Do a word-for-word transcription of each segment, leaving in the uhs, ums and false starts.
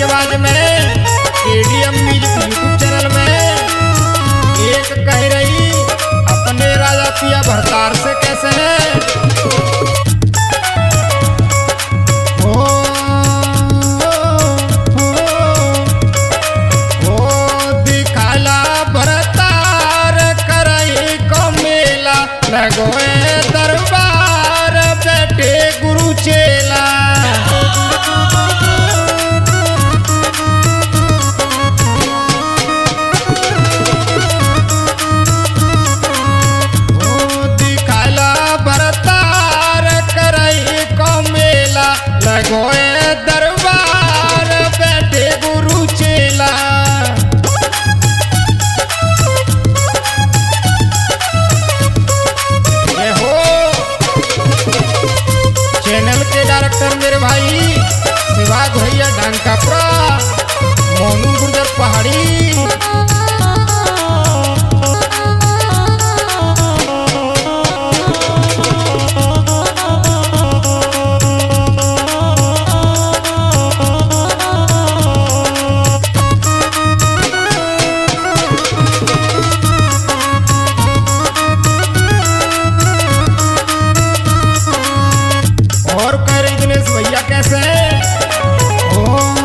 की आवाज में एडीएम म्यूजिक यूट्यूब चैनल में एक कह रही अपने राजा पिया भरतार से कैसे है। ओ, ओ, ओ दिखाला भरतार करई को मेला लगोए दरबार बैठे गुरु चेला। लगोए दरबार बैठे गुरु चेला। ये हो चैनल के डायरेक्टर मेरे भाई शिवा भैया ढांकापुरा मोनू गुर्जर पहाड़ी। कैसे ओ,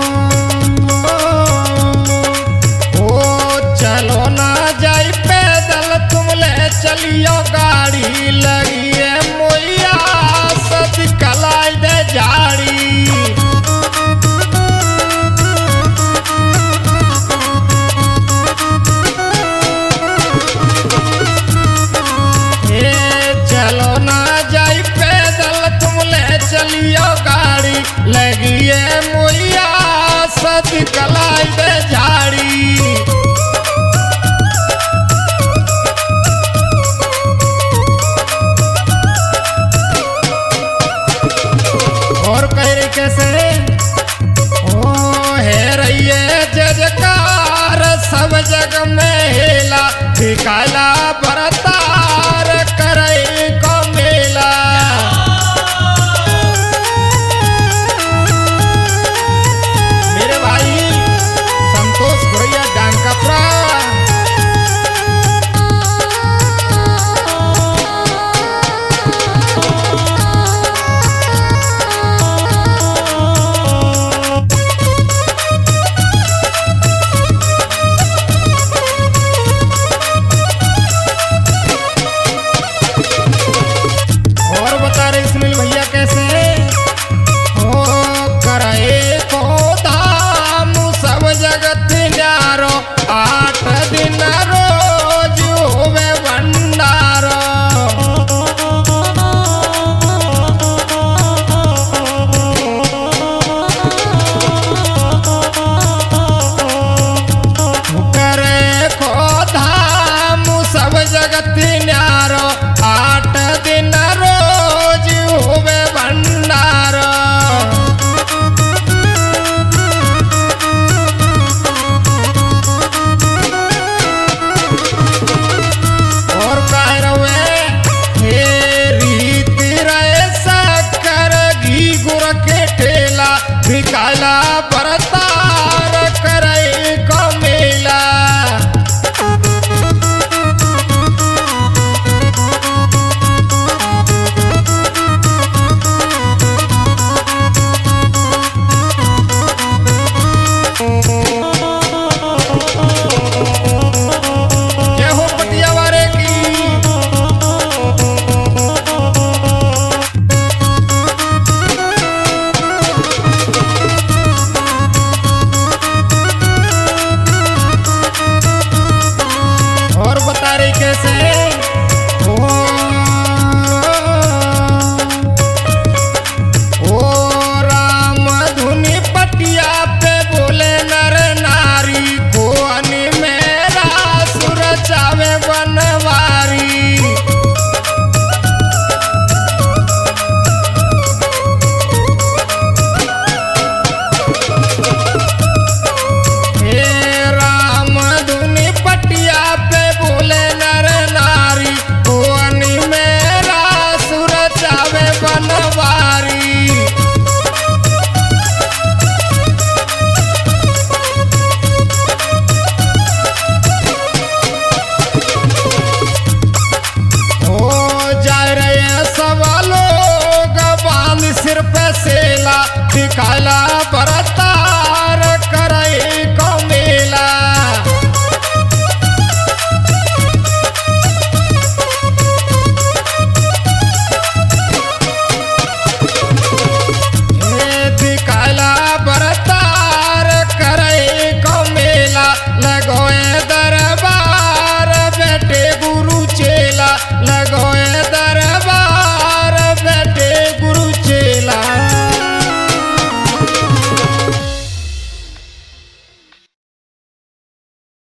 ओ, ओ चलो ना जाई पैदल तुम ले चलियो गाड़ी लगी है मोया सद कलाई दे जाड़ी। ए चलो ना जाई पैदल तुम ले चलियो गाड़ी लगी है मोया सद कलाई दे झाड़ी। और कह रही कैसे ओ है रही जजकार सब जग में हेला दिखाला भरता